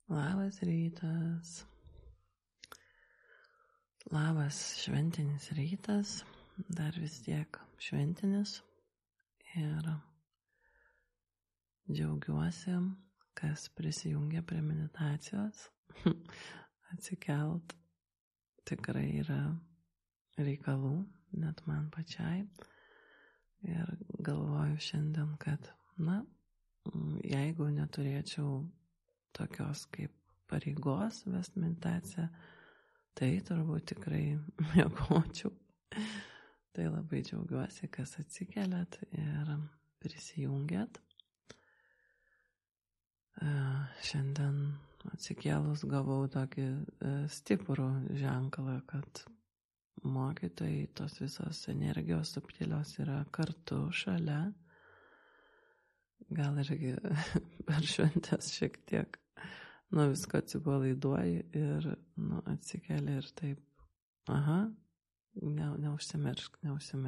Labas rytas. Labas šventinis rytas, dar vis tiek šventinis ir džiaugiuosi, kas prisijungia prie meditacijos. Atsikelt tikrai yra reikalų, net man pačiai. Ir galvoju šiandien, kad, jeigu neturėčiau tokios kaip pareigos vest meditaciją, tai turbūt tikrai miegočiau. Tai labai džiaugiuosi, kas atsikeliat ir prisijungiat. Šiandien atsikėlus gavau tokį stiprų ženklą, kad mokytojai, tos visos energijos subtilios yra kartu šalia. Gal irgi per šventės šiek tiek nuo visko atsipalaiduoji ir atsikeli ir taip, neužsimiršk.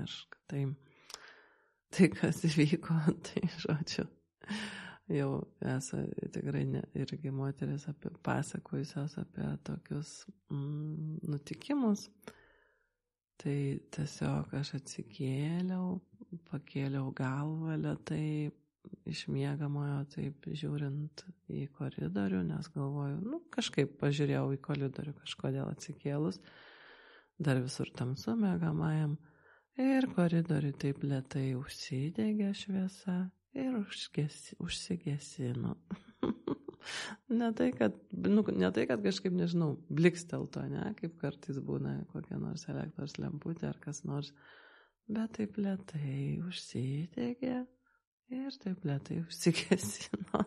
Tai kas įvyko, tai žodžiu, jau esu tikrai irgi moteris pasakojusios apie tokius nutikimus. Tai tiesiog aš atsikėliau, pakėliau galvą lėtai iš miegamojo, taip žiūrint į koridorių, nes galvoju, kažkaip pažiūrėjau į koridorių kažkodėl atsikėlus, dar visur tamsu miegamajam ir koridoriui taip lėtai užsidegė šviesa ir užsigesino. Ne tai, kad kažkaip, nežinau, blikstelto, kaip kartais būna kokia nors elektros lemputė ar kas nors, bet taip lėtai užsidegė ir taip lėtai užsigesino.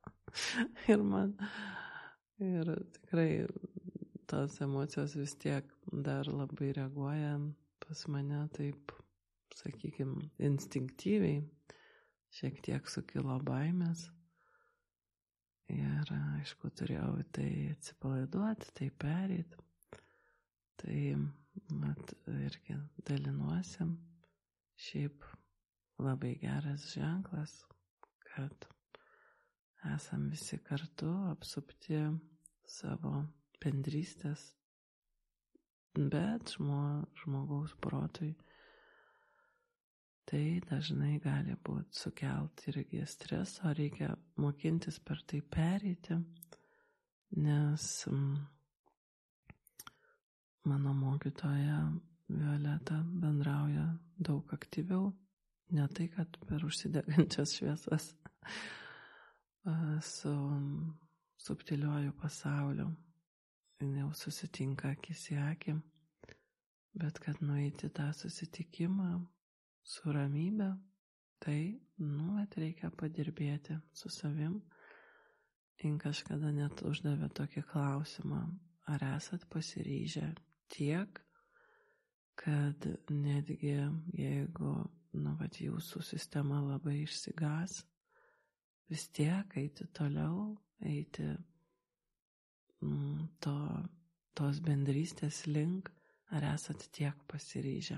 Ir tikrai tos emocijos vis tiek dar labai reaguoja pas mane taip, sakykime, instinktyviai, šiek tiek sukilo baimės. Ir, aišku, turėjau tai atsipalaiduoti, tai perėti. Tai, irgi dalinuosi. Šiaip labai geras ženklas, kad esam visi kartu apsupti savo bendrystės, bet žmogaus protui tai dažnai gali būti sukelti irgi streso, reikia mokintis per tai pereiti, nes mano mokytoja Violeta bendrauja daug aktyviau, ne tai, kad per užsidegančias šviesas su subtiliuoju pasauliu, jau susitinka akis į akį, bet kad nueiti tą susitikimą su ramybe, tai, reikia padirbėti su savim. Ir kažkada net uždavė tokį klausimą, ar esat pasiryžę tiek, kad netgi jeigu, jūsų sistema labai išsigas, vis tiek eiti toliau, eiti tos bendrystės link, ar esat tiek pasiryžę.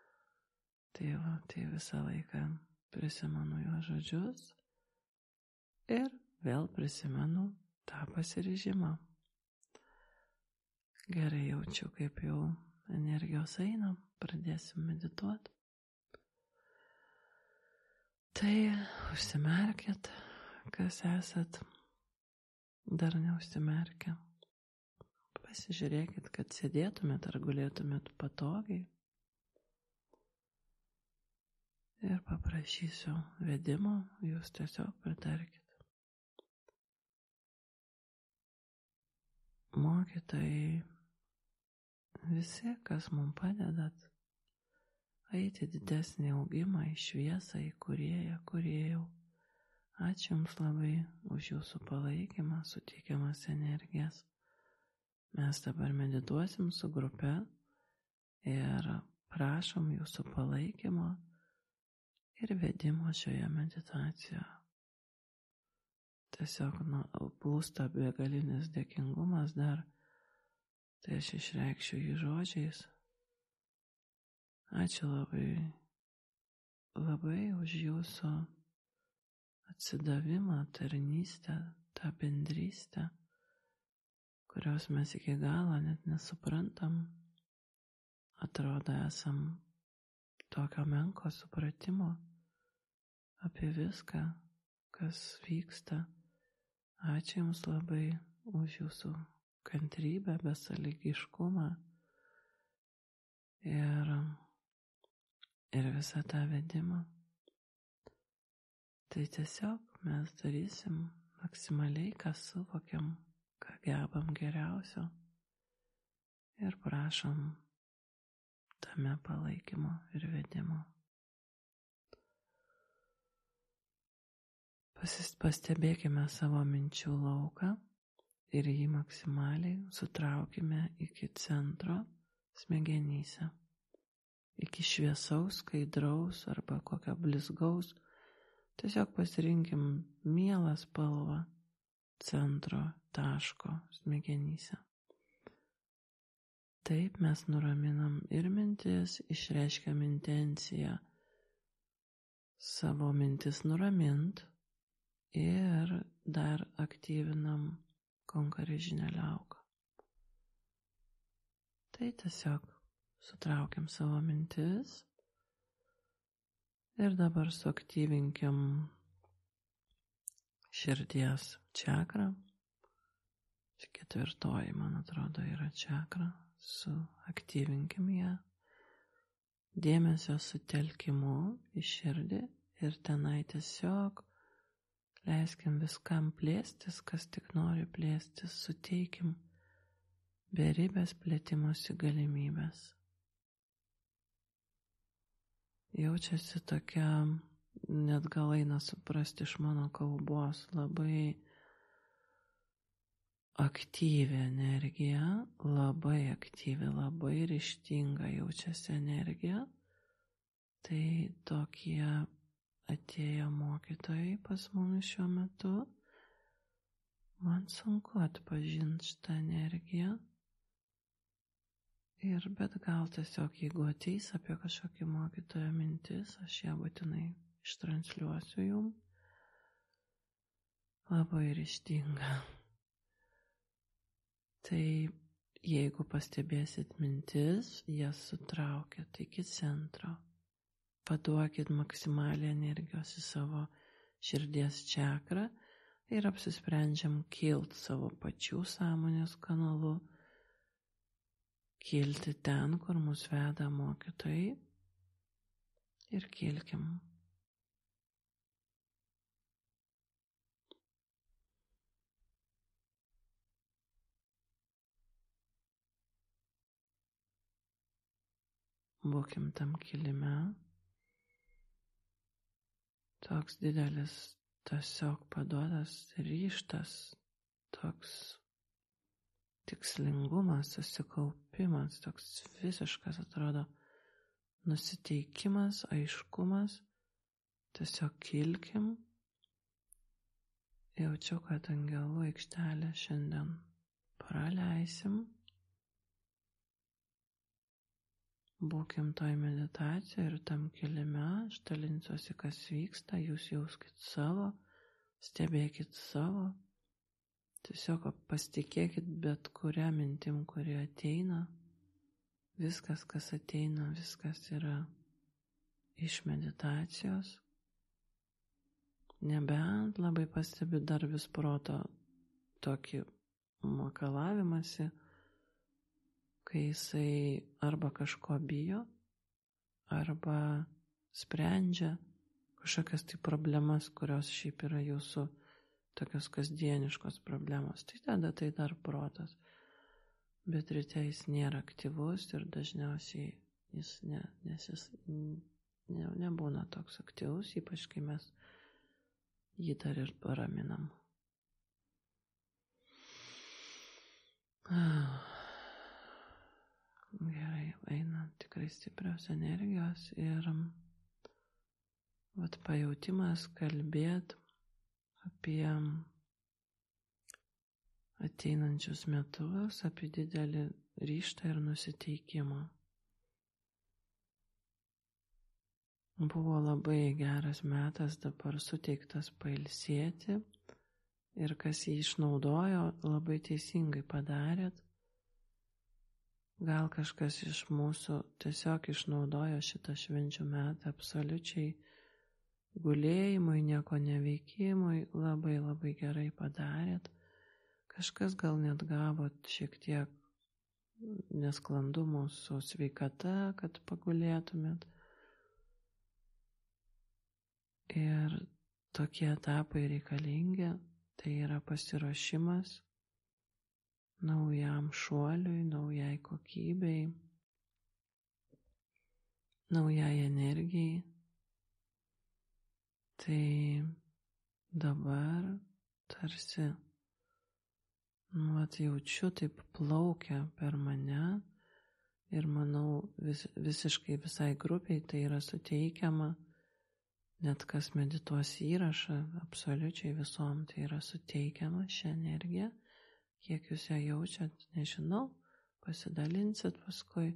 Tai visą laiką prisimenu jo žodžius ir vėl prisimenu tą pasiryžimą. Gerai jaučiu, kaip jau energijos eina, pradėsim medituoti. Tai užsimerkit, kas esat, dar neužsimerkę. Pasižiūrėkit, kad sėdėtumėt ar gulėtumėt patogiai. Ir paprašysiu vedimo, jūs tiesiog pritarkit. Mokytojai, visi, kas mums padedat eiti didesnį augimą į šviesą, į kūrėjau. Ačiū Jums labai už Jūsų palaikymą, suteikiamas energijas. Mes dabar medituosim su grupe ir prašom Jūsų palaikymo ir vedimo šioje meditacijoje. Tiesiog plūsta begalinis dėkingumas dar, tai aš išreikšiu jį žodžiais. Ačiū labai už Jūsų atsidavimą, tarnystę, tą bendrystę, kurios mes iki galo net nesuprantam. Atrodo, esam tokio menko supratimo apie viską, kas vyksta. Ačiū Jums labai už Jūsų kantrybę, besąlygiškumą ir visą tą vedimą. Tai tiesiog mes darysim maksimaliai, ką suvokiam, ką gebam geriausio ir prašom tame palaikymo ir vedimo. Pastebėkime savo minčių lauką ir jį maksimaliai sutraukime iki centro smegenyse, iki šviesaus, skaidraus arba kokio blizgaus. Tiesiog pasirinkim mielą spalvą centro taško smegenyse. Taip mes nuraminam ir mintis, išreiškiam intenciją savo mintis nuramint ir dar aktyvinam konkarežinę liauką. Tai tiesiog sutraukiam savo mintis ir dabar suaktyvinkim širdies čakrą. Ketvirtoji, man atrodo, yra čakra. Suaktyvinkim ją. Dėmesio sutelkimu į širdį ir tenai tiesiog leiskim viskam plėstis, kas tik nori plėstis, suteikim beribės plėtimosi galimybės. Jaučiasi tokia, net gal eina suprasti iš mano kalbos, labai aktyvi energija, labai aktyvi, labai ryžtinga jaučiasi energija. Tai tokie atėję mokytojai pas mumis šiuo metu. Man sunku atpažinti šitą energiją. Bet gal tiesiog, jeigu ateis apie kažkokį mokytojo mintis, aš ją būtinai ištransliuosiu jum. Labai ryžtinga. Tai jeigu pastebėsit mintis, jas sutraukit iki centro. Paduokit maksimalią energijos į savo širdies čakrą ir apsisprendžiam kilt savo pačių sąmonės kanalu, kilti ten, kur mus veda mokytojai ir kilkim. Būkim tam kilime. Toks didelis tiesiog paduotas ryžtas, toks tikslingumas, susikaupimas, toks visiškas atrodo nusiteikimas, aiškumas. Tiesiog kilkim. Jaučiu, kad angelų aikštelę šiandien praleisim. Būkim toj meditacijoje ir tam kilime, aš dalinsiuosi, kas vyksta, jūs jauskit savo, stebėkit savo, tiesiog pasitikėkit bet kurią mintim, kuri ateina, viskas, kas ateina, viskas yra iš meditacijos, nebent labai pastebi dar vis proto tokį makalavimąsi, kai jisai arba kažko bijo, arba sprendžia kažkokias tai problemas, kurios šiaip yra jūsų tokios kasdieniškos problemos. Tai tada tai dar protas. Bet ryte jis nėra aktyvus ir dažniausiai jis nebūna toks aktyvus, ypač kai mes jį dar ir paraminam. Gerai, eina tikrai stiprios energijos ir pajautimas kalbėt apie ateinančius metus, apie didelį ryžtą ir nusiteikimą. Buvo labai geras metas dabar suteiktas pailsėti ir kas jį išnaudojo, labai teisingai padarėt. Gal kažkas iš mūsų tiesiog išnaudojo šitą švenčių metą absoliučiai gulėjimui, nieko neveikimui, labai labai gerai padarėt. Kažkas gal net gavot šiek tiek nesklandumų su sveikata, kad pagulėtumėt. Ir tokie etapai reikalingi, tai yra pasiruošimas naujam šuoliui, naujai kokybei, naujai energijai. Tai dabar tarsi jaučiu, taip plaukia per mane ir manau visiškai visai grupiai tai yra suteikiama, net kas medituos įrašą, absoliučiai visom tai yra suteikiama šią energiją, kiek jūs ją jaučiat, nežinau, pasidalinsit paskui.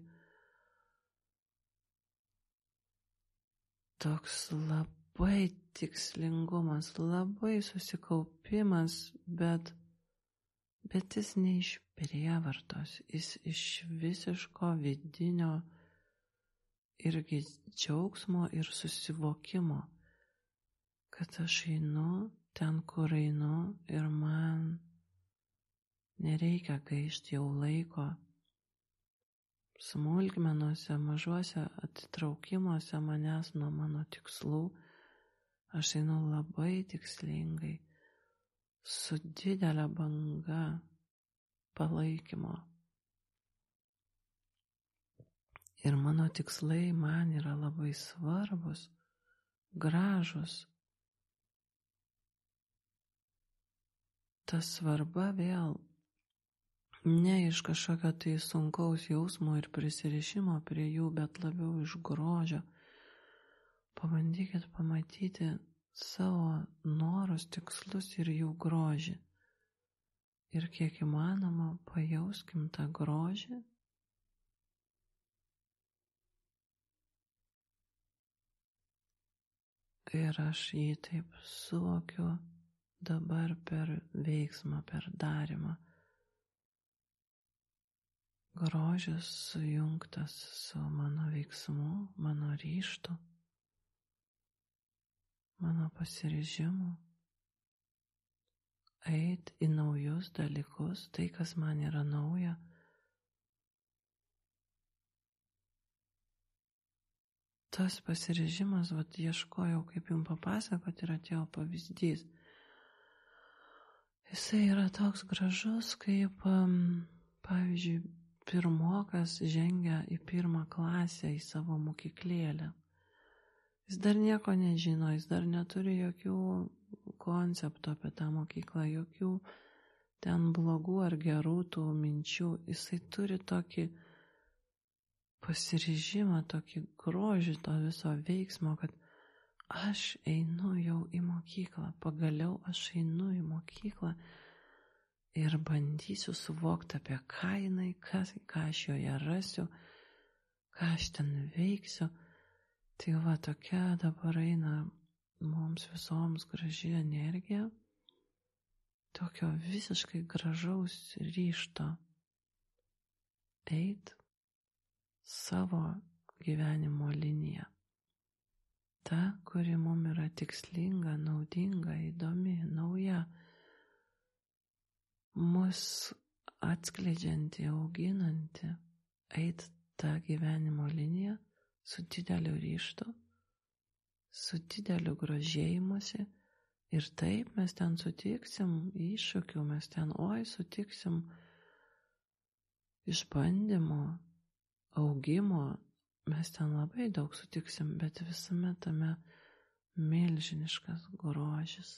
Toks labai tikslingumas, labai susikaupimas, bet jis ne iš prievartos, jis iš visiško vidinio irgi džiaugsmo ir susivokimo, kad aš einu ten, kur einu ir man nereikia gaišti jau laiko smulkmenuose, mažuose atitraukimuose manęs nuo mano tikslų. Aš einu labai tikslingai, su didelė banga palaikymo. Ir mano tikslai man yra labai svarbus, gražus. Ta svarba vėl ne iš kažkokio tai sunkaus jausmo ir prisirišimo prie jų, bet labiau iš grožio. Pabandykit pamatyti savo norus, tikslus ir jų grožį. Ir kiek įmanoma pajauskim tą grožį. Ir aš jį taip suvokiu dabar per veiksmą, per darymą. Grožis sujungtas su mano veiksmu, mano ryžtu, mano pasiryžimu, eit į naujus dalykus, tai, kas man yra nauja. Tas pasiryžimas, ieškojau, kaip jums papasakoti, ir atėjo pavyzdys. Jisai yra toks gražus, kaip, pavyzdžiui, pirmokas žengia į 1 klasę į savo mokyklėlę. Jis dar nieko nežino, jis dar neturi jokių konceptų apie tą mokyklą, jokių ten blogų ar gerų tų minčių. Jisai turi tokį pasiryžimą, tokį grožį to viso veiksmo, kad aš einu jau į mokyklą, pagaliau aš einu į mokyklą ir bandysiu suvokti, apie ką jinai, ką aš joje rasiu, ką aš ten veiksiu. Tai tokia dabar eina mums visoms graži energija, tokio visiškai gražaus ryžto eit savo gyvenimo liniją. Ta, kuri mums yra tikslinga, naudinga, įdomi, nauja, mus atskleidžianti, auginanti, eit tą gyvenimo liniją su dideliu ryžtu, su dideliu grožėjimuose. Ir taip mes ten sutiksim iššūkių, mes ten sutiksim išbandymo, augimo, mes ten labai daug sutiksim, bet visame tame milžiniškas grožis.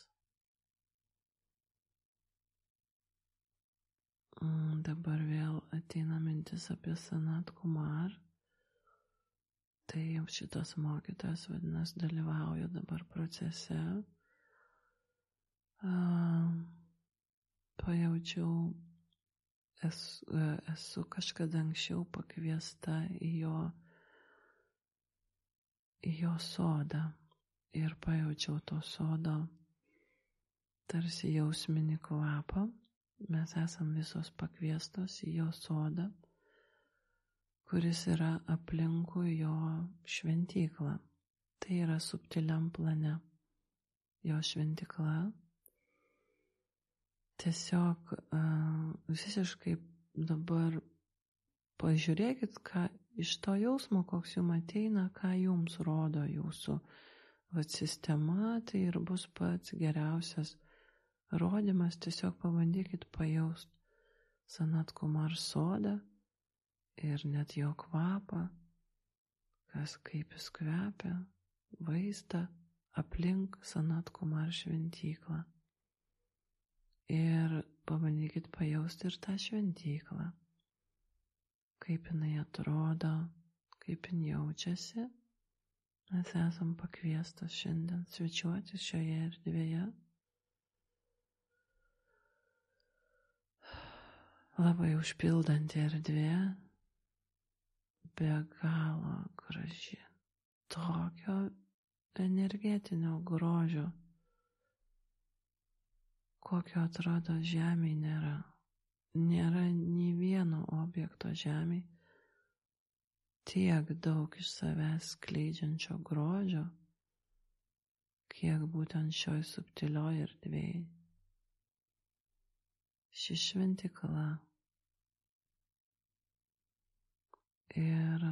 Dabar vėl ateina mintis apie Sanat Kumar. Tai šitas mokytojas, vadinasi, dalyvauja dabar procese. Pajaučiau, esu kažkada anksčiau pakviesta į jo sodą ir pajaučiau to sodo tarsi jausminį kvapą. Mes esam visos pakviestos į jo sodą, kuris yra aplinkui jo šventyklą. Tai yra subtiliam plane jo šventykla. Tiesiog visiškai dabar pažiūrėkit, ką iš to jausmo, koks jums ateina, ką jums rodo jūsų sistema, tai ir bus pats geriausias rodymas. Tiesiog pabandykit pajaust Sanat Kumar sodą ir net jo kvapą, kas kaip jis kvepia, vaizdą aplink Sanat Kumar šventyklą. Ir pabandykit pajausti ir tą šventyklą, kaip jinai atrodo, kaip jin jaučiasi. Mes esam pakviestos šiandien svečiuotis šioje erdvėje. Labai užpildanti erdvė, be galo graži, tokio energetinio grožio, kokio atrodo žemėje nėra. Nėra nei vieno objekto žemėje tiek daug iš savęs skleidžiančio grožio, kiek būtent šioj subtilioj erdvėj. Ši šventykla. Ir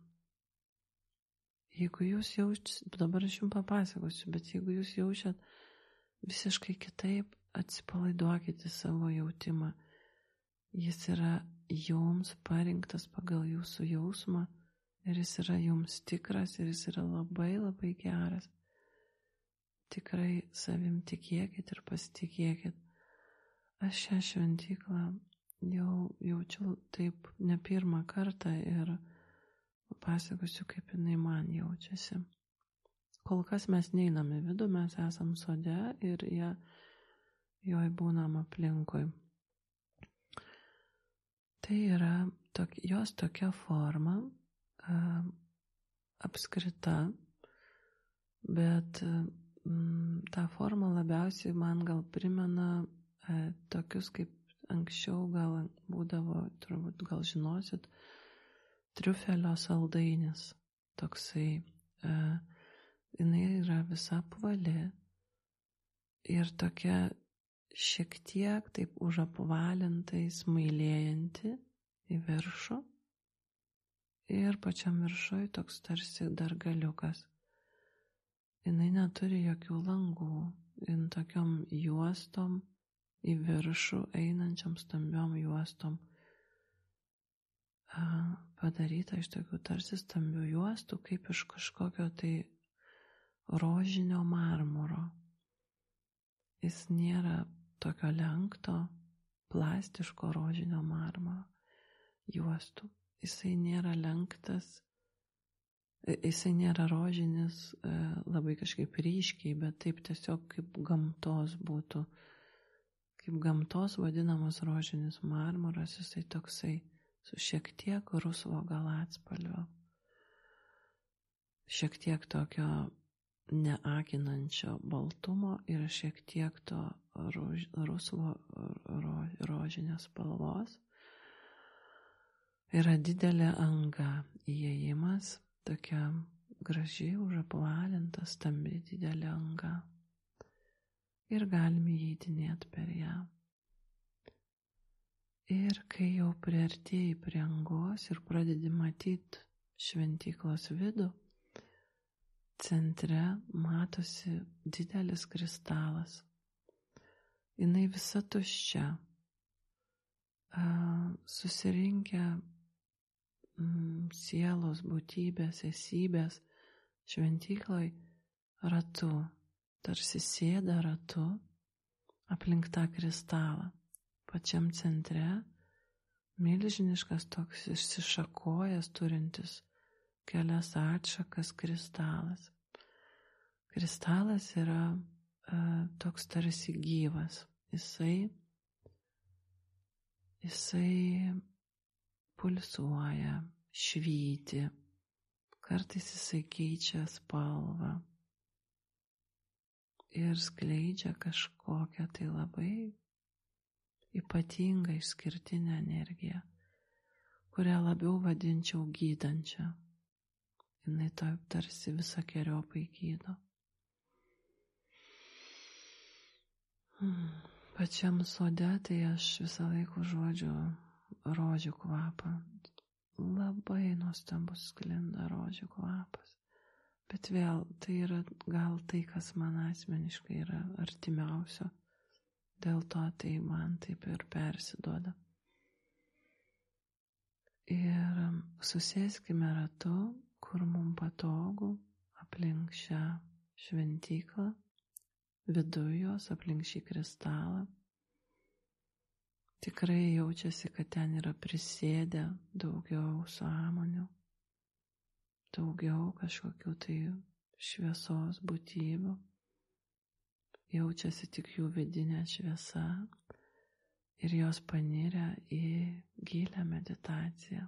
jeigu jūs jaučiat, dabar aš jums papasakosiu, bet jeigu jūs jaučiat visiškai kitaip, atsipalaiduokite savo jautimą. Jis yra jums parinktas pagal jūsų jausmą ir jis yra jums tikras ir jis yra labai labai geras. Tikrai savim tikėkit ir pasitikėkit. Aš šią šventyklą jau jaučiu taip ne pirmą kartą ir papasakosiu, kaip jinai man jaučiasi. Kol kas mes neinam į vidų, mes esam sode ir joj būnam aplinkui. Tai yra jos tokia forma, apskrita, bet ta forma labiausiai man gal primena tokius, kaip anksčiau gal būdavo, turbūt gal žinosit, triufelio saldainis. Toksai, jinai yra visa apvali ir tokia šiek tiek taip užapvalintai smailėjanti į viršų ir pačiam viršui toks tarsi dar galiukas. Jinai neturi jokių langų, jin tokiom juostom į viršų einančiam stambiom juostom padaryta iš tokių tarsi stambių juostų, kaip iš kažkokio tai rožinio marmuro. Jis nėra tokio lenkto, plastiško rožinio marmuro juostų. Jisai nėra lenktas, jisai nėra rožinis labai kažkaip ryškiai, bet taip tiesiog kaip gamtos būtų. Kaip gamtos vadinamas rožinis marmuras, jisai toksai su šiek tiek rusvo gal atspalvio. Šiek tiek tokio neakinančio baltumo ir šiek tiek to rusvo rožinės spalvos. Yra didelė anga, įėjimas, tokia gražiai užapvalinta, stambi didelė anga. Ir galime įeidinėti per ją. Ir kai jau priartėjai prie angos ir pradedi matyti šventyklos vidų, centre matosi didelis kristalas. Jinai visa tuščia, susirinkę sielos būtybės, esybės šventykloj ratu, tarsi sėda ratu aplink tą kristalą. Pačiam centre milžiniškas toks išsišakojęs turintis kelias atšakas kristalas. Kristalas yra toks tarsi gyvas. Jisai pulsuoja, švyti, kartais jisai keičia spalvą. ir skleidžia kažkokią tai labai ypatingą išskirtinę energiją, kurią labiau vadinčiau gydančią. Jinai tarsi visokeriopai gydo. Pačiam sode tai aš visą laiką užuodžiu rožių kvapą. Labai nuostabus sklinda rožių kvapas. Bet vėl tai yra gal tai, kas man asmeniškai yra artimiausio. Dėl to tai man taip ir persiduoda. Ir susėskime ratu, kur mums patogu, aplink šią šventyklą, viduj jos, aplink šį kristalą. Tikrai jaučiasi, kad ten yra prisėdę daugiau sąmonių, daugiau kažkokių tai šviesos būtybių. Jaučiasi tik jų vidinė šviesa ir jos panirę į gilią meditaciją.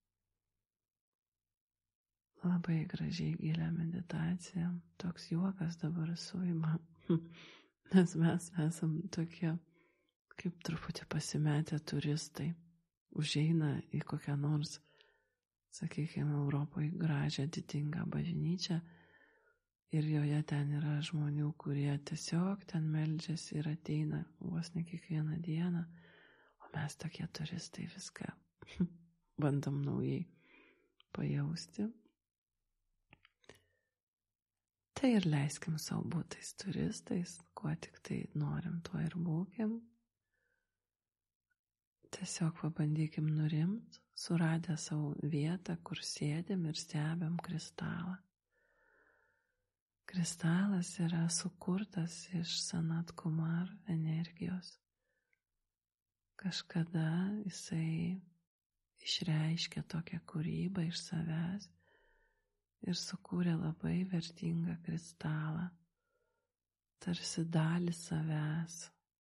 Labai gražiai gilią meditaciją. Toks juokas dabar suima, nes mes esam tokie kaip truputį pasimetę turistai. Užeina į kokią nors, sakykime, Europoje gražią didingą bažnyčią ir joje ten yra žmonių, kurie tiesiog ten meldžiasi ir ateina vos ne kiekvieną dieną, o mes tokie turistai viską bandom naujai pajausti. Tai ir leiskim savo būtais turistais, kuo tik tai norim, tuo ir būkim. Tiesiog pabandykim nurimt, suradę savo vietą, kur sėdim ir stebim kristalą. Kristalas yra sukurtas iš Sanat Kumar energijos. Kažkada jisai išreiškė tokią kūrybą iš savęs ir sukūrė labai vertingą kristalą, tarsi dalį savęs,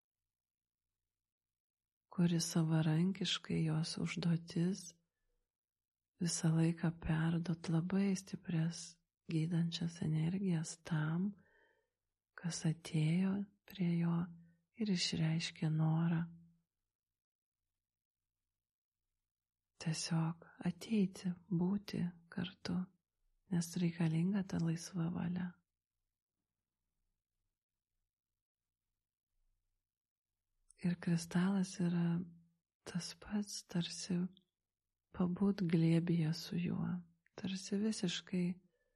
kuri savarankiškai jos užduotis visą laiką perduot labai stiprias gydančias energijas tam, kas atėjo prie jo ir išreiškė norą. Tiesiog ateiti, būti kartu, nes reikalinga ta laisva valia. Ir kristalas yra tas pats, tarsi pabūt glėbyje su juo, tarsi visiškai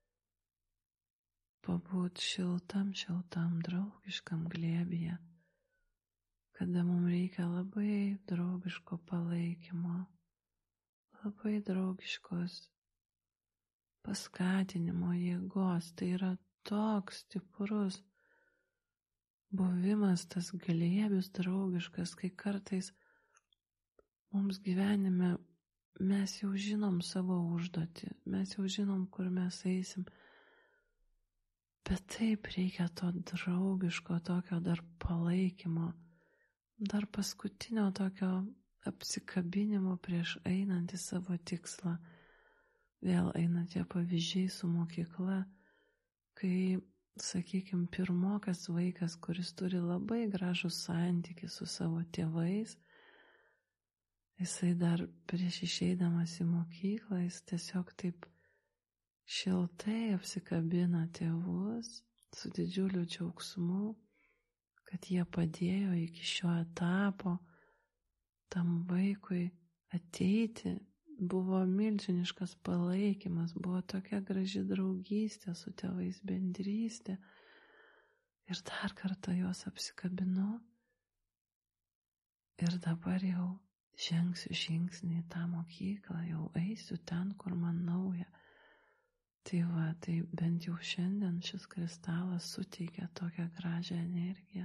pabūt šiltam, draugiškam glėbyje, kada mums reikia labai draugiško palaikymo, labai draugiškos paskatinimo jėgos. Tai yra toks stiprus buvimas, tas glėbis draugiškas, kai kartais mums gyvenime mes jau žinom savo užduotį, mes jau žinom, kur mes eisim, bet taip reikia to draugiško, tokio dar palaikymo, dar paskutinio tokio apsikabinimo prieš einant į savo tikslą. Vėl eina tie pavyzdžiai su mokykla, kai, sakykime, pirmokas vaikas, kuris turi labai gražų santykį su savo tėvais, jisai dar prieš išeidamas į mokyklą, jis tiesiog taip šiltai apsikabina tėvus su didžiuliu džiaugsmu, kad jie padėjo iki šio etapo tam vaikui ateiti. Buvo milžiniškas palaikymas, buvo tokia graži draugystė su tėvais, bendrystė. Ir dar kartą juos apsikabinu ir dabar jau žengsiu žingsnį į tą mokyklą, jau eisiu ten, kur man nauja. Tai va, tai bent jau šiandien šis kristalas suteikia tokią gražią energiją.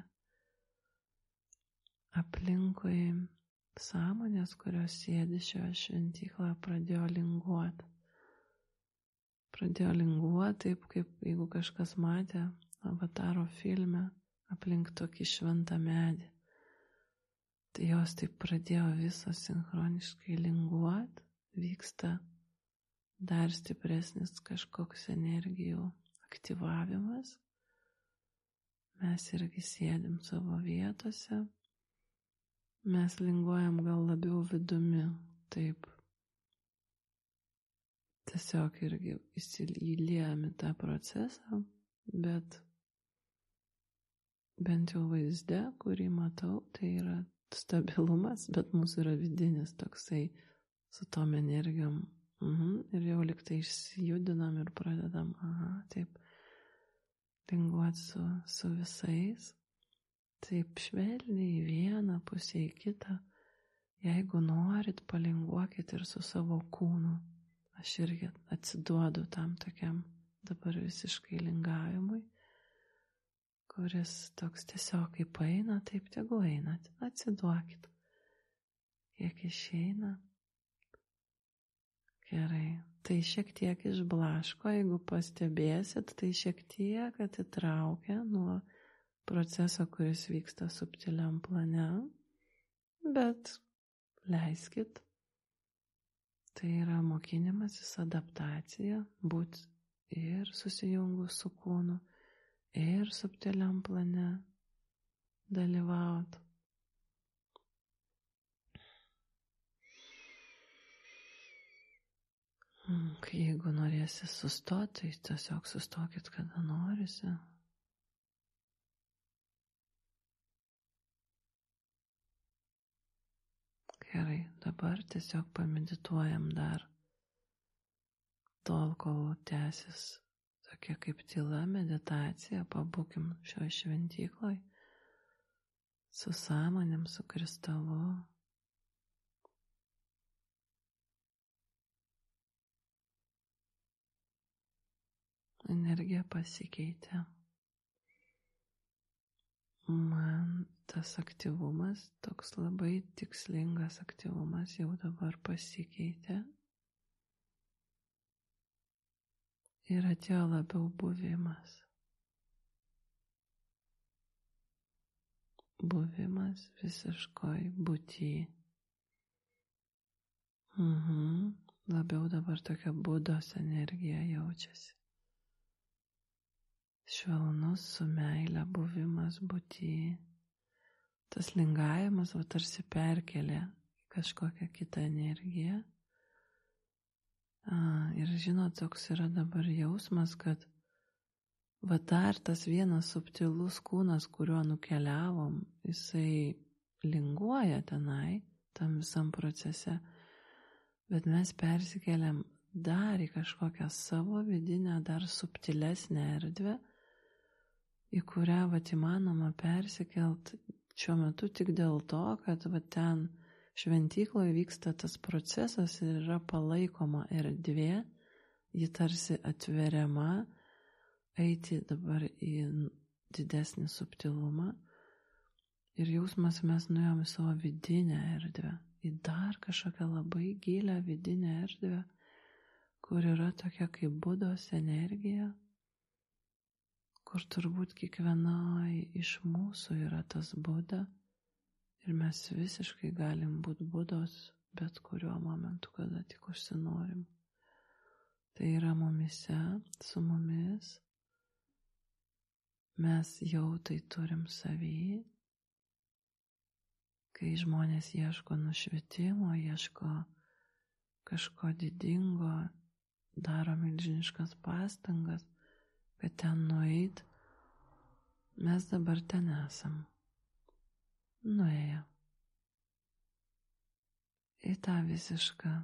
Aplinkui sąmonės, kurios sėdi šioje šventykloje, pradėjo linguoti. Pradėjo linguoti taip, kaip jeigu kažkas matė Avataro filme aplink tokį šventą medį. Tai jos taip pradėjo visos sinchroniškai linguoti, vyksta dar stipresnis kažkoks energijų aktyvavimas. mes irgi sėdim savo vietose, mes linguojam gal labiau vidumi, taip. Tiesiog irgi įsiliejam į tą procesą, bet bent jau vaizde, kurį matau, tai yra stabilumas, bet mūsų yra vidinis toksai su tom energijom. Ir jau liktai išsijudinam ir pradedam, taip, linguoti su visais. Taip švelniai į vieną pusę į kitą. Jeigu norit, palinguokit ir su savo kūnu. Aš irgi atsiduodu tam tokiam dabar visiškai lingavimui, kuris toks tiesiog kaip eina, taip tegu eina, atsiduokit. Kiek išeina. Gerai. Tai šiek tiek išblaško, jeigu pastebėsit, tai šiek tiek atitraukia nuo proceso, kuris vyksta subtiliam plane, bet leiskit. Tai yra mokinimasis, adaptacija, būt ir susijungus su kūnu, ir subtiliam plane dalyvaut. Jeigu norėsi sustoti, tai tiesiog sustokit, kada norisi. Gerai, dabar tiesiog pamedituojam dar. Tol, kol tęsis tokia kaip tyla meditacija, pabūkim šioje šventykloje su sąmonėm, su kristalu. Energija pasikeitė. Man tas aktyvumas, toks labai tikslingas aktyvumas jau dabar pasikeitė. Ir atėjo labiau buvimas. Buvimas visiškoj būty. Labiau dabar tokia budos energija jaučiasi. Švelnus su meile buvimas būty. Tas lingavimas tarsi perkelia kažkokią kitą energiją. Ir žinot, toks yra dabar jausmas, kad dar tas vienas subtilus kūnas, kuriuo nukeliavom, jisai linguoja tenai, tam visam procese, bet mes persikeliam dar į kažkokią savo vidinę, dar subtilesnę erdvę, į kurią įmanoma persikelt šiuo metu tik dėl to, kad ten šventykloje vyksta tas procesas ir yra palaikoma erdvė, ji tarsi atveriama, eiti dabar į didesnį subtilumą. Ir jausmas mes nuėjom į savo vidinę erdvę, į dar kažkokią labai gilią vidinę erdvę, kur yra tokia kaip budos energija, kur turbūt kiekvienai iš mūsų yra tas buda ir mes visiškai galim būti budos bet kuriuo momentu, kada tik užsinorim. Tai yra mumise, su mumis. Mes jau tai turim savy. Kai žmonės ieško nušvitimo, ieško kažko didingo, daro milžiniškas pastangas, kad ten nueit, mes dabar ten esam. Nuėję į tą visišką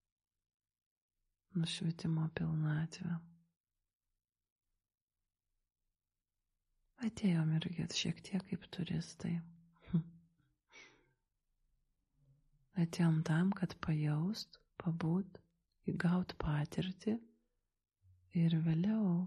nušvitimo pilnatvę. Atėjom irgi šiek tiek kaip turistai. Atėjom tam, kad pajaust, pabūt, įgaut patirtį ir vėliau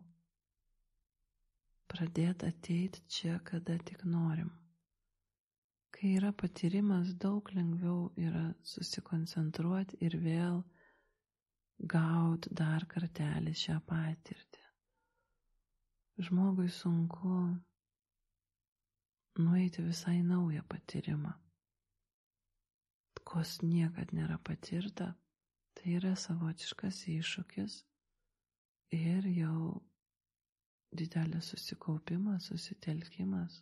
pradėti ateiti čia, kada tik norim. Kai yra patyrimas, daug lengviau yra susikoncentruoti ir vėl gaut dar kartelį šią patirtį. Žmogui sunku nueiti visai naują patyrimą. Kos niekad nėra patirta, tai yra savotiškas iššūkis ir jau didelis susikaupimas, susitelkimas.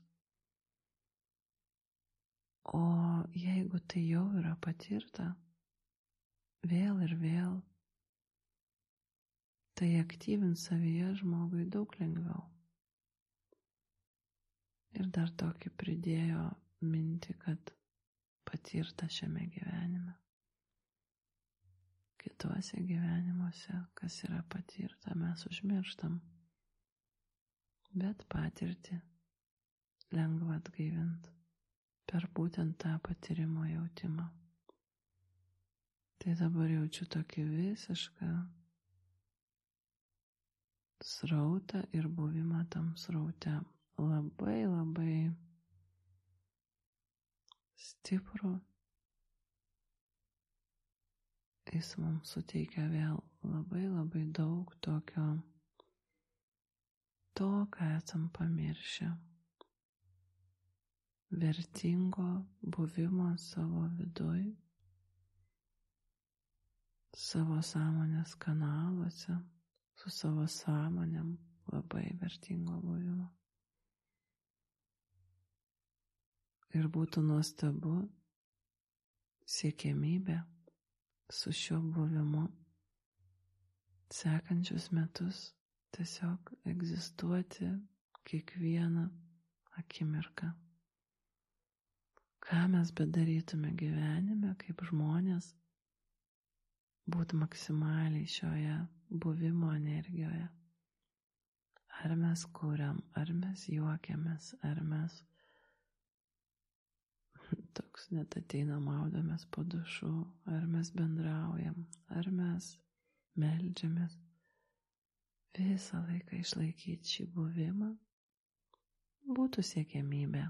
O jeigu tai jau yra patirta, vėl ir vėl, tai aktyvins savyje žmogui daug lengviau. Ir dar tokį pridėjo mintį, kad patirta šiame gyvenime. Kituose gyvenimuose, kas yra patirta, mes užmirštam. Bet patirtį lengva atgaivinti per būtent tą patyrimo jautimą. Tai dabar jaučiu tokį visišką srautą ir buvimą tam sraute. Labai, labai stiprų. Jis mums suteikia vėl labai, labai daug tokio, to, ką esam pamiršę. Vertingo buvimo savo viduj, savo sąmonės kanaluose, su savo sąmonėm, labai vertingo buvimo. Ir būtų nuostabu siekiamybė su šiuo buvimu sekančius metus tiesiog egzistuoti kiekvieną akimirką. Ką mes bedarytume gyvenime kaip žmonės, būt maksimaliai šioje buvimo energijoje. Ar mes kuriam, ar mes juokiamės, ar mes toks net ateina maudomės po dušu, ar mes bendraujam, ar mes meldžiamės. Visą laiką išlaikyti šį buvimą būtų siekiamybė.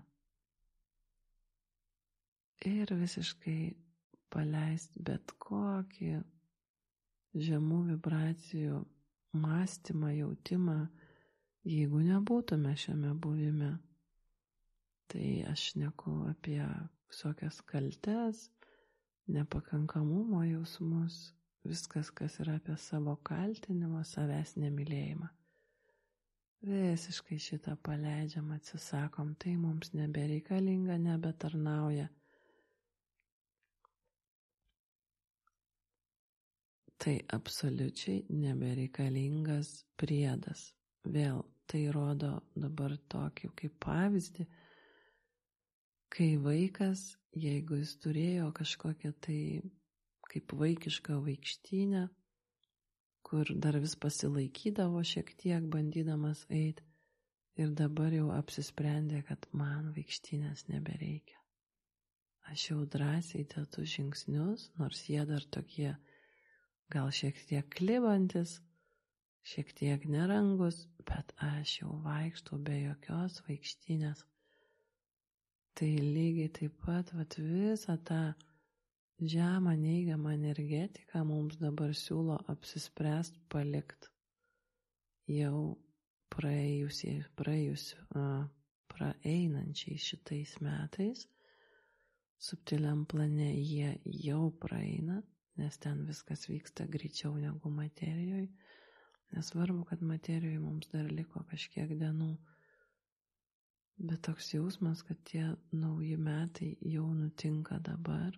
Ir visiškai paleisti bet kokį žemų vibracijų mąstymą, jautimą, jeigu nebūtume šiame buvime. Tai aš šneku apie visokias kaltes, nepakankamumo jausmus, viskas, kas yra apie savo kaltinimą, savęs nemylėjimą. Visiškai šitą paleidžiam, atsisakom, tai mums nebereikalinga, nebetarnauja. Tai absoliučiai nebereikalingas priedas. Vėl tai rodo dabar tokį kaip pavyzdį, kai vaikas, jeigu jis turėjo kažkokią tai kaip vaikišką vaikštynę, kur dar vis pasilaikydavo šiek tiek, bandydamas eiti, ir dabar jau apsisprendė, kad man vaikštynės nebereikia. Aš jau drąsiai dedu žingsnius, nors jie dar tokie gal šiek tiek klibantis, šiek tiek nerangus, bet aš jau vaikštau be jokios vaikštynės. Tai lygiai taip pat visą tą žemą neigiamą energetiką mums dabar siūlo apsispręst palikt jau praeinančiai šitais metais. Subtiliam plane jie jau praeina, nes ten viskas vyksta greičiau negu materijoje. Nesvarbu, kad materijoje mums dar liko kažkiek dienų. Bet toks jausmas, kad tie nauji metai jau nutinka dabar.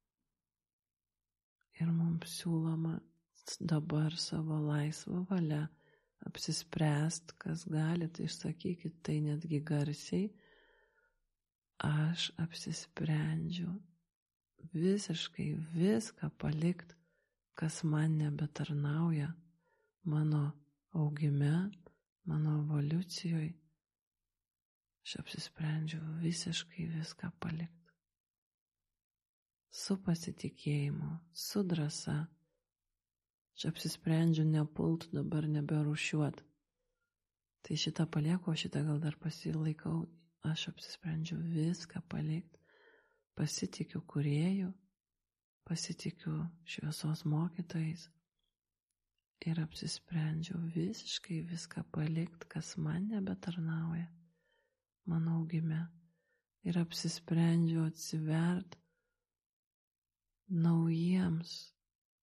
Ir mums siūloma dabar savo laisvą valią apsispręst, kas galit, išsakykit tai netgi garsiai. Aš apsisprendžiu visiškai viską palikt, kas man nebetarnauja mano augime, mano evoliucijoje. Aš apsisprendžiu visiškai viską palikti. Su pasitikėjimu, su drąsa. Aš apsisprendžiu nepult dabar neberūšiuot. Tai šitą palieku, šitą gal dar pasilaikau. Aš apsisprendžiu viską palikti. Pasitikiu kūrėju, pasitikiu šviesos mokytojais. Ir apsisprendžiu visiškai viską palikti, kas man nebetarnauja mano augime, ir apsisprendžiu atsivert naujiems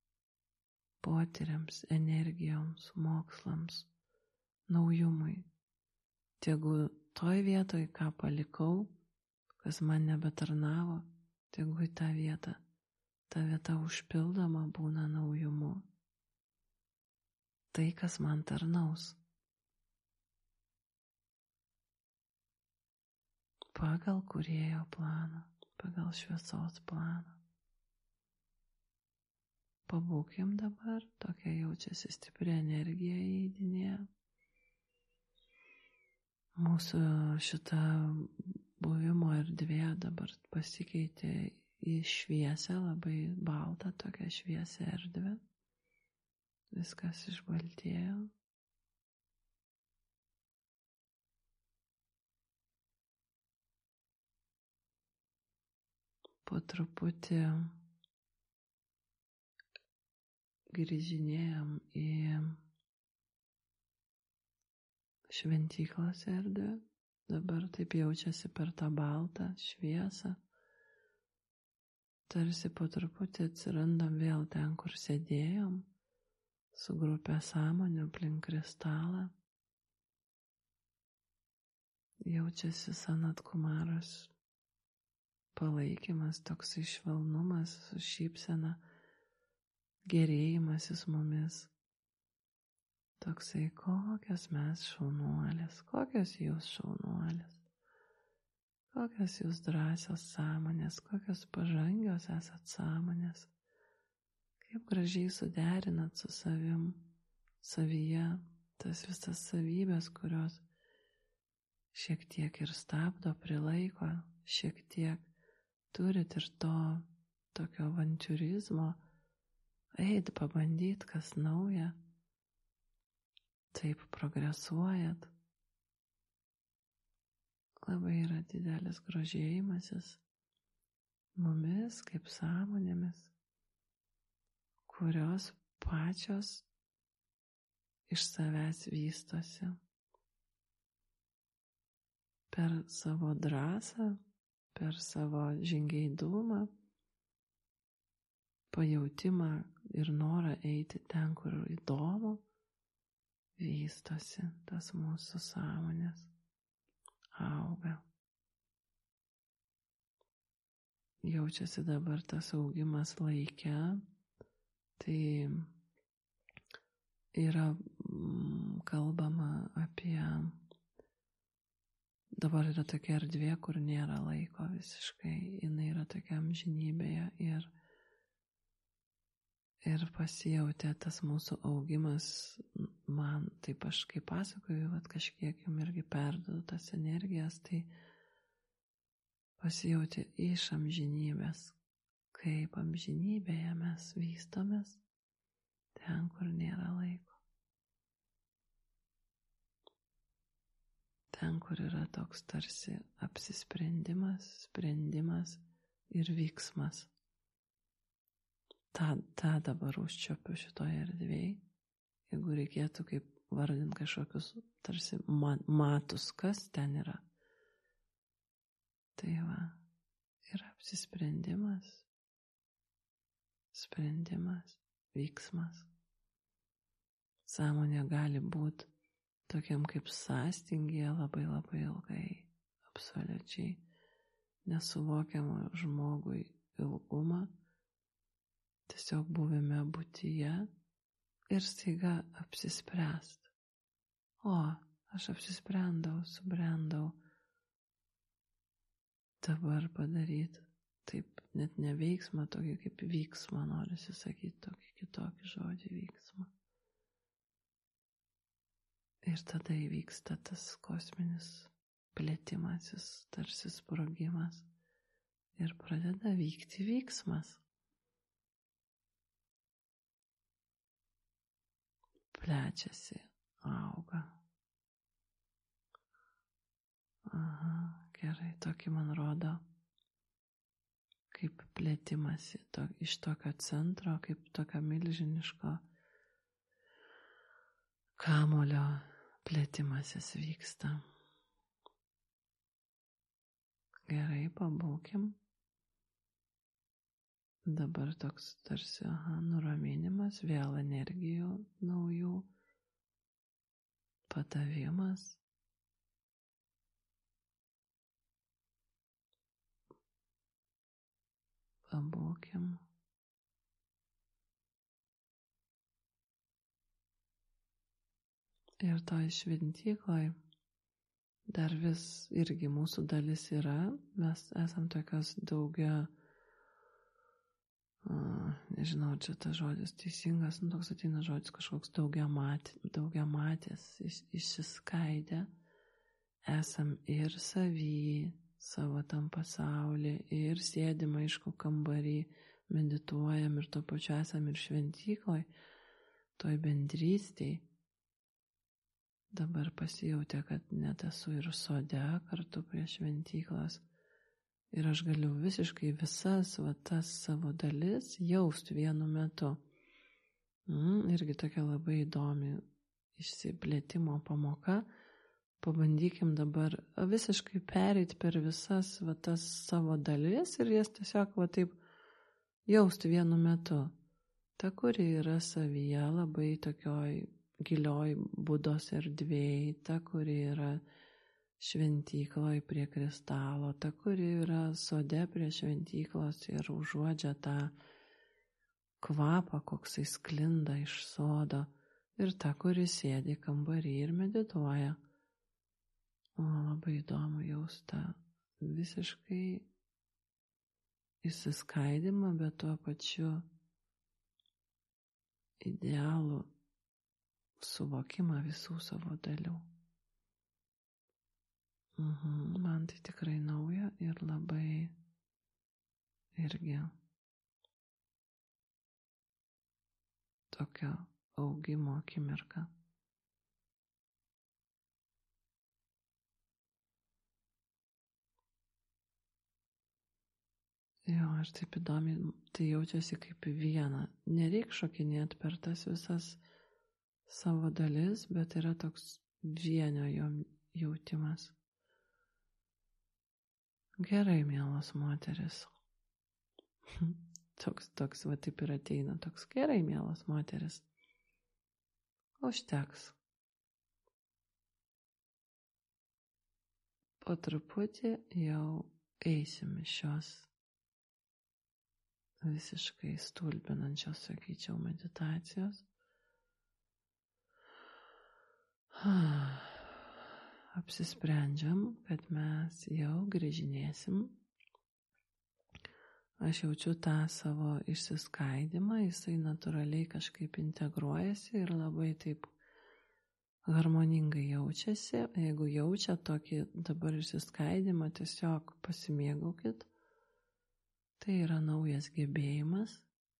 potyriams, energijoms, mokslams, naujumui, Tegu toj vietoj, ką palikau, kas man nebetarnavo, tegu į tą vietą. Ta vieta užpildoma būna naujumu. Tai, kas man tarnaus. Pagal kūrėjo planą, pagal šviesos planą. Pabūkim dabar, tokia jaučiasi stipri energija įeidinėje. Mūsų šita buvimo erdvė dabar pasikeitė į šviesę, labai baltą, tokią šviesę erdvę. Viskas išbaltėjo. Po truputį grįžinėjam į šventyklos erdvę. Dabar taip jaučiasi per tą baltą šviesą. Tarsi po truputį atsirandam vėl ten, kur sėdėjom, su grupė sąmonių aplink kristalą. Jaučiasi Sanat Kumaros palaikymas, toksai švelnumas, su šypsena, gerėjimasis mumis. Toksai, kokios mes šaunuolės, kokios jūs šaunuolės, kokios jūs drąsios sąmonės, kokios pažangios esat sąmonės, kaip gražiai suderinat su savim, savyje, tas visas savybės, kurios šiek tiek ir stabdo, prilaiko, šiek tiek turit ir to tokio avantiūrizmo, eit, pabandyt, kas nauja. Taip progresuojat. Labai yra didelis grožėjimasis mumis kaip sąmonėmis, kurios pačios iš savęs vystosi. Per savo drąsą, per savo žingeidumą, pajautimą ir norą eiti ten, kur įdomu, vystosi tas mūsų sąmonės, auga. Jaučiasi dabar tas augimas laike, tai yra kalbama apie, dabar yra tokia erdvė, kur nėra laiko visiškai, jinai yra tokia amžinybėje ir pasijautė tas mūsų augimas, man, taip aš kaip pasakoju, kažkiek jums irgi perduodu tas energijas, tai pasijautė iš amžinybės, kaip amžinybėje mes vystomės, ten, kur nėra laiko. Ten, kur yra toks tarsi apsisprendimas, sprendimas ir vyksmas. tą dabar užčiopiu šitoje erdvėje. Jeigu reikėtų kaip vardint kažkokius tarsi matus, kas ten yra. Tai va, yra apsisprendimas, sprendimas, vyksmas. Sąmonė gali būti tokiam kaip sąstingėje labai labai ilgai, absoliučiai nesuvokiama žmogui ilgumą, tiesiog buvime būtyje ir staiga apsispręst. O, aš apsisprendau, subrendau dabar padaryti taip, net ne veiksmą, tokį kaip vyksmą, norisi sakyti, tokį kitokį žodį vyksmą. Ir tada įvyksta tas kosminis plėtimasis, tarsi sprogimas ir pradeda vykti vyksmas. Plečiasi, auga. Aha, gerai, tokį man rodo, kaip plėtimasi iš tokio centro, kaip tokio milžiniško kamolio plėtimasis vyksta. Gerai, pabūkim. Dabar toks tarsi nuraminimas, vėl energijų naujų, padavimas, pabūkim. Ir toj šventykloj dar vis irgi mūsų dalis yra, mes esam tokios nežinau, čia tas žodis teisingas, toks ateina žodis kažkoks daugiamatės, išsiskaidę, esam ir savy, savo tam pasaulį, ir sėdim aišku kambarį, medituojam ir tuo pačiu esam ir šventykloj, toj bendrystėj. Dabar pasijautė, kad net esu ir sode kartu prie šventyklos ir aš galiu visiškai visas tas savo dalis jaust vienu metu. Irgi tokia labai įdomi išsiplėtimo pamoka. Pabandykim dabar visiškai pereit per visas tas savo dalis ir jas tiesiog taip jaust vienu metu. Ta, kuri yra savyje labai tokioj gilioj budos erdvėj, ta, kuri yra šventykloj prie kristalo, ta, kuri yra sode prie šventyklos ir užuodžia tą kvapą, koksai sklinda iš sodo, ir ta, kuri sėdi kambarį ir medituoja. Labai įdomu jaust tą visiškai išsiskaidimą, bet tuo pačiu idealų suvokimą visų savo dalių. Man tai tikrai nauja ir labai irgi tokio augimo akimirka. Jo, aš taip įdomiai, tai jaučiasi kaip viena. Nereik šokinėti per tas visas savo dalis, bet yra toks vienio jautimas. Gerai, mielos moteris. toks taip ir ateina. Toks gerai, mielos moteris. Užteks. Po truputį jau eisim iš šios visiškai stulbinančios, sakyčiau, meditacijos. Apsisprendžiam, kad mes jau grįžinėsim. Aš jaučiu tą savo išsiskaidimą, jisai natūraliai kažkaip integruojasi ir labai taip harmoningai jaučiasi. Jeigu jaučia tokį dabar išsiskaidimą, tiesiog pasimėgaukit. Tai yra naujas gebėjimas.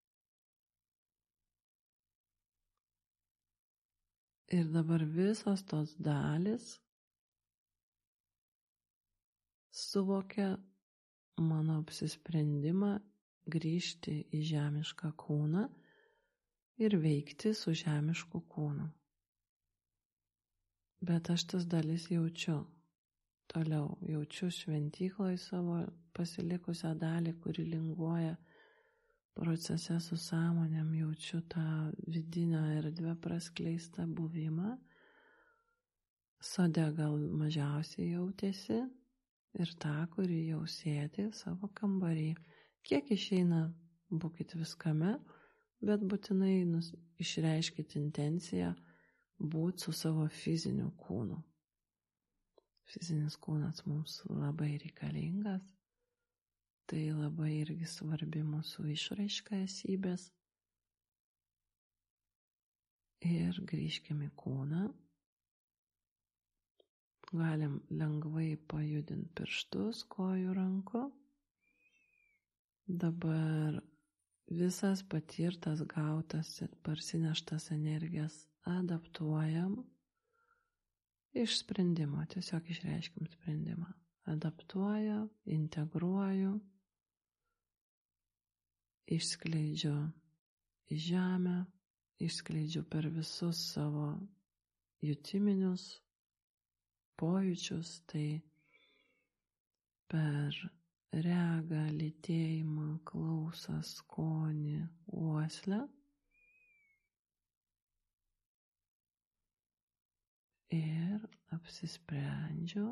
Ir dabar visos tos dalis suvokia mano apsisprendimą grįžti į žemišką kūną ir veikti su žemišku kūnu. Bet aš tas dalis jaučiu. Toliau jaučiu šventykloj savo pasilikusią dalį, kuri linguoja procese su sąmonėm, jaučiu tą vidinę erdvę praskleistą buvimą. Sode gal mažiausiai jautėsi ir tą, kuri jau sėdi savo kambarį. Kiek išeina, būkit viskame, bet būtinai išreiškit intenciją būt su savo fiziniu kūnu. Fizinis kūnas mums labai reikalingas. Tai labai irgi svarbi mūsų išraiška esybės. Ir grįžkime į kūną. Galim lengvai pajudinti pirštus, kojų, rankų. Dabar visas patirtas, gautas ir parsineštas energijas adaptuojam iš sprendimo. Tiesiog išreiškim sprendimą. Adaptuoju, integruoju. Išskleidžiu į žemę, išskleidžiu per visus savo jutiminius pojūčius, tai per regą, lytėjimą, klausą, skonį, uoslę. Ir apsisprendžiu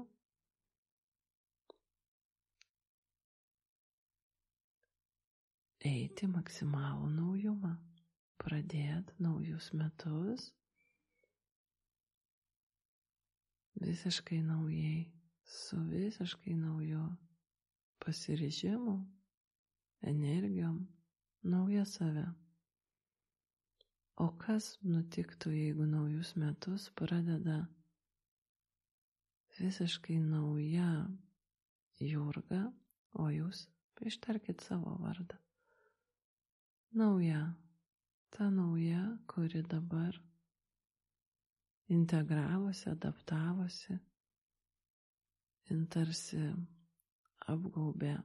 eiti maksimalų naujumą, pradėti naujus metus visiškai naujai, su visiškai nauju pasiryžimu, energijom, nauja save. O kas nutiktų, jeigu naujus metus pradeda visiškai nauja Jurga, o jūs ištarkit savo vardą. Nauja, ta nauja, kuri dabar integravosi, adaptavosi, tarsi apgaubė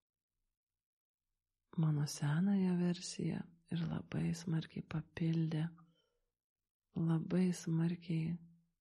mano senąją versiją ir labai smarkiai papildė, labai smarkiai.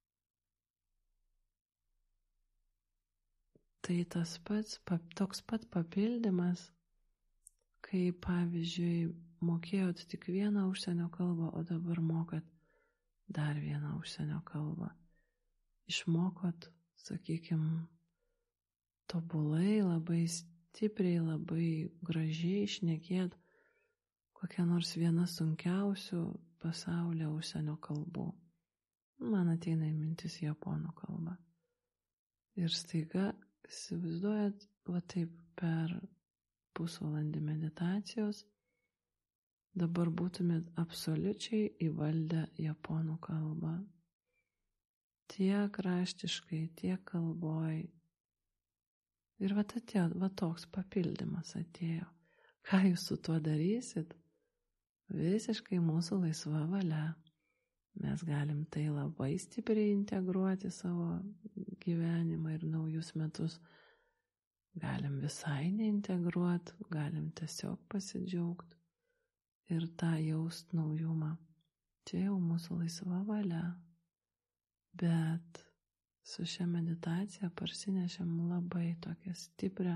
Tai tas pats, toks pat papildymas, kai pavyzdžiui mokėjot tik vieną užsienio kalbą, o dabar mokat dar vieną užsienio kalbą. Išmokot, sakykime, tobulai, labai stipriai, labai gražiai šnekėt kokią nors vieną sunkiausių pasaulio užsienio kalbų. Man ateina į mintis japonų kalba. Ir staiga, įsivaizduojat, va taip per pusvalandį meditacijos, dabar būtumėt absoliučiai įvaldę japonų kalbą. Tiek raštiškai, tiek kalboj. Ir va atėjo, va toks papildymas atėjo. Ką jūs su tuo darysit? Visiškai mūsų laisva valia. Mes galim tai labai stipriai integruoti savo gyvenimą ir naujus metus. Galim visai neintegruoti, galim tiesiog pasidžiaugti ir tą jaust naujumą. Čia jau mūsų laisva valia. Bet su šia meditacija parsinešėm labai tokią stiprią,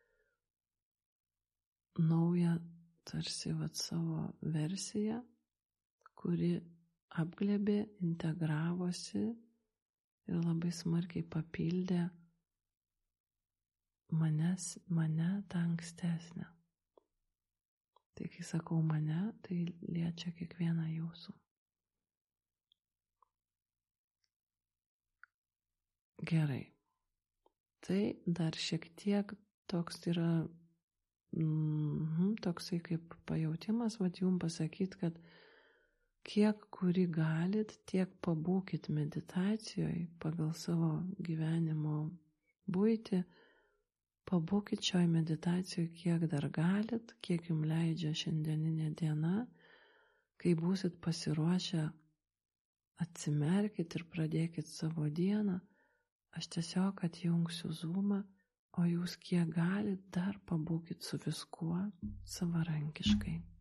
naują, tarsi savo versiją, kuri apglėbė, integravosi ir labai smarkiai papildė mane tą ankstesnę. Tai kai sakau mane, tai liečia kiekvieną jūsų. Gerai. Tai dar šiek tiek toks yra, toksai kaip pajautimas, jums pasakyti, kad kiek kurį galit, tiek pabūkit meditacijoje pagal savo gyvenimo buitį, pabūkit šioj meditacijoje, kiek dar galit, kiek jums leidžia šiandieninė diena, kai būsit pasiruošę, atsimerkit ir pradėkit savo dieną. Aš tiesiog atjungsiu Zoomą, o jūs kiek galit dar pabūkit su viskuo savarankiškai.